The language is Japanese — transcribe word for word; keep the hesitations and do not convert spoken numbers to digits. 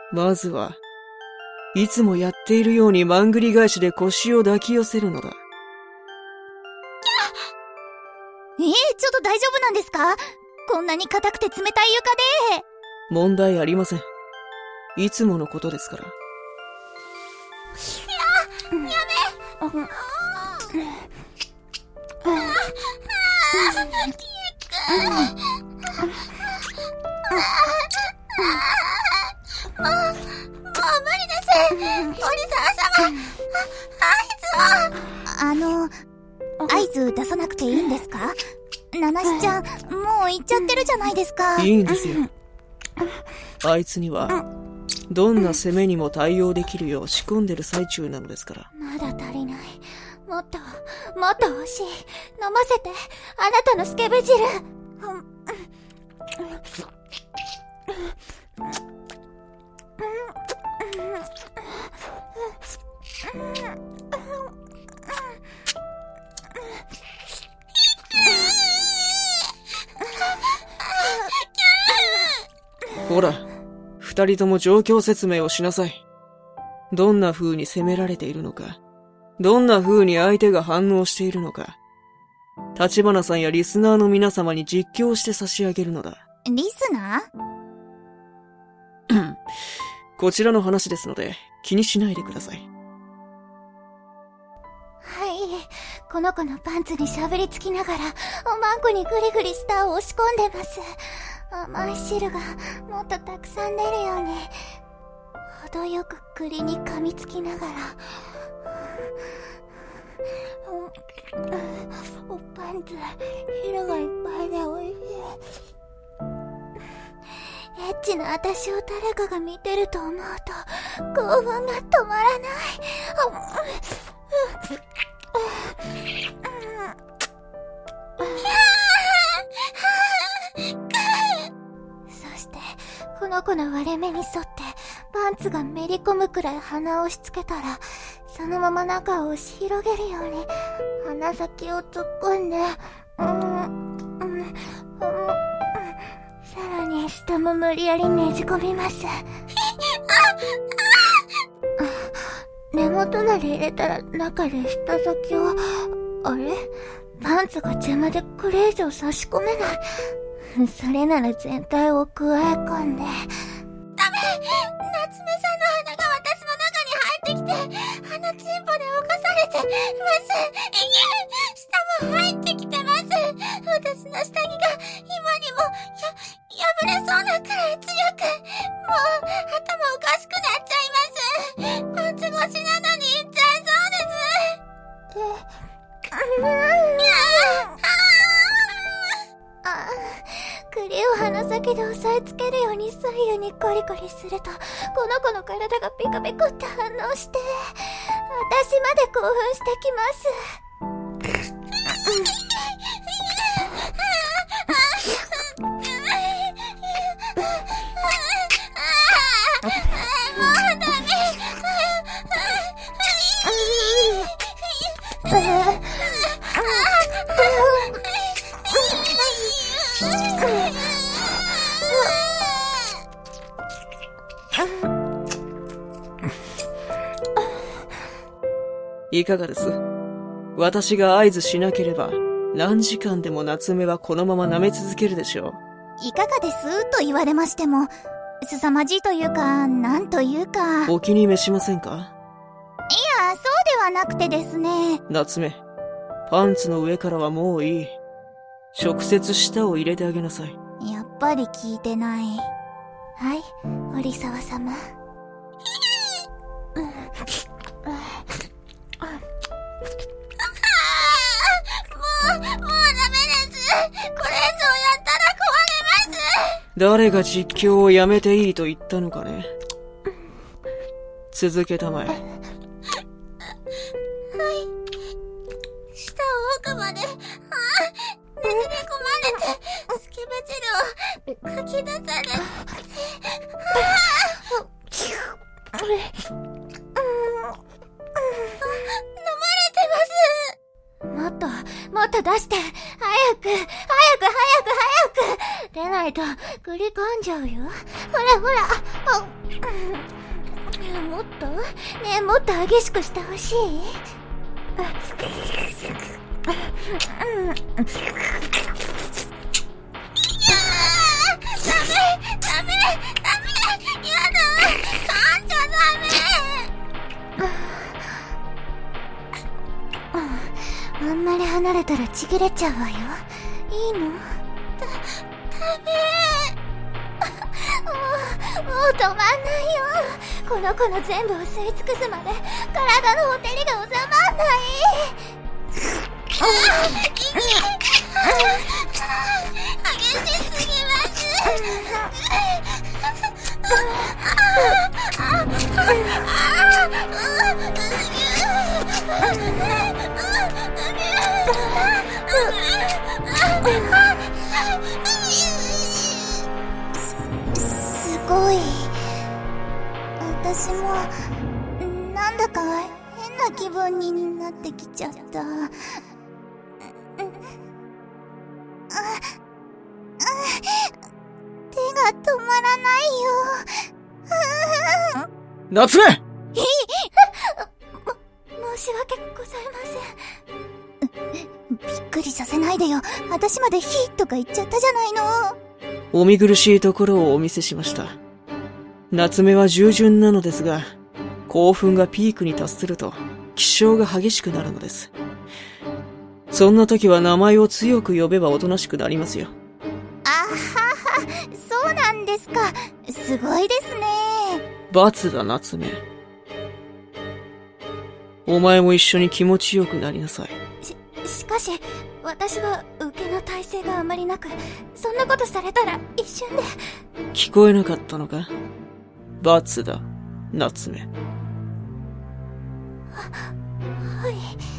まずは、いつもやっているようにまんぐり返しで腰を抱き寄せるのだ。 えー、ちょっと大丈夫なんですか？こんなに硬くて冷たい床で。 問題ありません。いつものことですから。 や、やめ。キク。もう、もう無理です。森沢様、合図を。 あの、合図出さなくていいんですか？ナナシちゃん、もう行っちゃってるじゃないですか。 いいんですよ。あいつには、どんな攻めにも対応できるよう仕込んでる最中なのですから。 まだ足りない。もっと、もっと欲しい。飲ませて。あなたのスケベ汁。 ほら、二人とも状況説明をしなさい。どんな風に責められているのか、どんな風に相手が反応しているのか、立花さんやリスナーの皆様に実況して差し上げるのだ。 リスナーこちらの話ですので、気にしないでください。 はい。この子のパンツにしゃぶりつきながら、おまんこにグリグリ舌を押し込んでます。甘い汁がもっとたくさん出るように、程よく栗に噛みつきながら、お、おパンツ、汁がいっぱいでおいしい。エッチな私を誰かが見てると思うと、興奮が止まらない。そしてこの子の割れ目に沿ってパンツがめり込むくらい鼻を押し付けたら、そのまま中を押し広げるように鼻先を突っ込んで、うん、うん、うん、さらに下も無理やりねじ込みます。根元まで入れたら中で舌先を、あれ？パンツが邪魔でこれ以上差し込めない。それなら全体を加え込んで。ダメ！夏目さんの鼻が私の中に入ってきて、鼻チンポで侵されてます。舌も入ってきてます。私の下着が今にもや、破れそうなくらい強く、もう頭おかしくなっちゃいます。パンツ越しなのに行っちゃいそうです。あ、栗を鼻先で押さえつけるように左右にコリコリすると、この子の体がピコピコって反応して、私まで興奮してきます。 いかがです？私が合図しなければ何時間でも夏目はこのまま舐め続けるでしょう。 いかがですと言われましても、凄まじいというか、なんというか。 お気に召しませんか？ いや、そうではなくてですね。 夏目、パンツの上からはもういい。直接舌を入れてあげなさい。 やっぱり聞いてない。はい、堀沢様。 誰が実況をやめていいと言ったのかね。続けたまえ。はい。 舌を奥まで、ああ、ねじり込まれて、スケベ汁をかき出され。ああ、飲まれてます。もっと、もっと出して。早く、早く、早く、早く。出ないと、繰り込んじゃうよ。ほらほら、 もっとねえ、もっと激しくしてほしい。あんまり離れたらちぎれちゃうわよ。いいの？だ、ダメ。もう、もう止まんないよ。この子の全部を吸い尽くすまで体のほてりが収まんない。 激しすぎます。 すごい。私もなんだか変な気分になってきちゃった。手が止まらないよ。 夏目！ も申し訳ございません。びっくりさせないでよ。私までヒーとか言っちゃったじゃないの。 お見苦しいところをお見せしました。夏目は従順なのですが、興奮がピークに達すると気性が激しくなるのです。そんな時は名前を強く呼べばおとなしくなりますよ。 あはは、そうなんですか。すごいですね。 罰だ、夏目。お前も一緒に気持ちよくなりなさい。 し、しかし、私は受けの体勢があまりなく、そんなことされたら一瞬で。 聞こえなかったのか？罰だ、夏目。 は、はい。